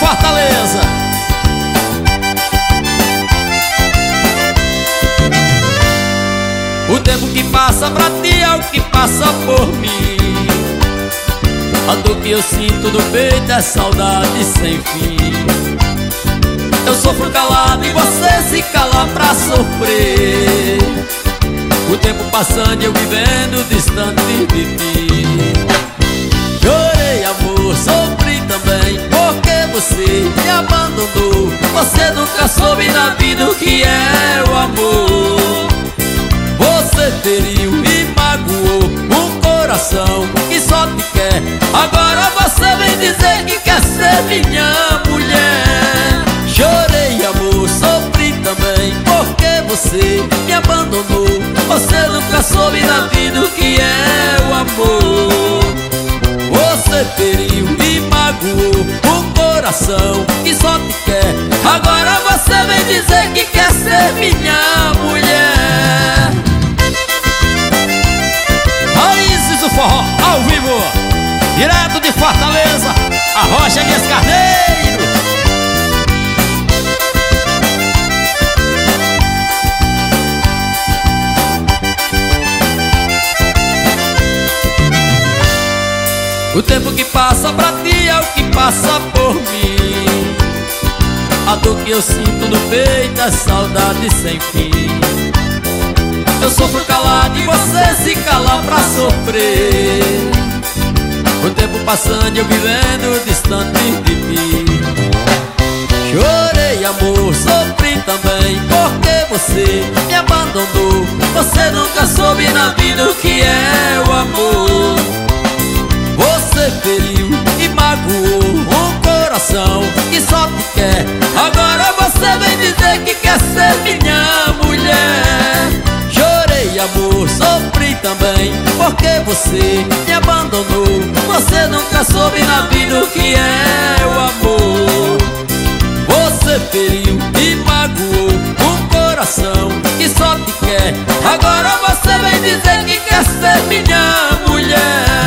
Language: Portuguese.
Fortaleza. O tempo que passa pra ti é o que passa por mim. A dor que eu sinto no peito é saudade sem fim. Eu sofro calado e você se cala pra sofrer. O tempo passando e eu vivendo distante de ti. Chorei amor, sofri também, porque você me abandonou. Você nunca soube na vida o que é o amor. Você feriu e magoou um coração que só te quer. Agora você vem dizer que quer ser minha mulher. Chorei amor, sofri também, porque você me abandonou. Você nunca soube na vida o que é o amor. Você feriu e magoou um coração que só te quer. Agora você vem dizer que quer ser minha mulher. Raízes do Forró, ao vivo, direto de Fortaleza, a Rocha Elias Carneiro. O tempo que passa pra ti é o que passa por mim. A dor que eu sinto no peito é saudade sem fim. Eu sofro calado e você se cala pra sofrer. O tempo passando e eu vivendo distante de ti. Chorei amor, sofri também, porque você me abandonou. Você nunca soube na vida o que é o amor. Você feriu e magoou um coração que só te quer. Agora você vem dizer que quer ser minha mulher. Chorei amor, sofri também, porque você me abandonou. Você nunca soube na vida o que é o amor. Você feriu e magoou um coração que só te quer. Agora você vem dizer que quer ser minha mulher.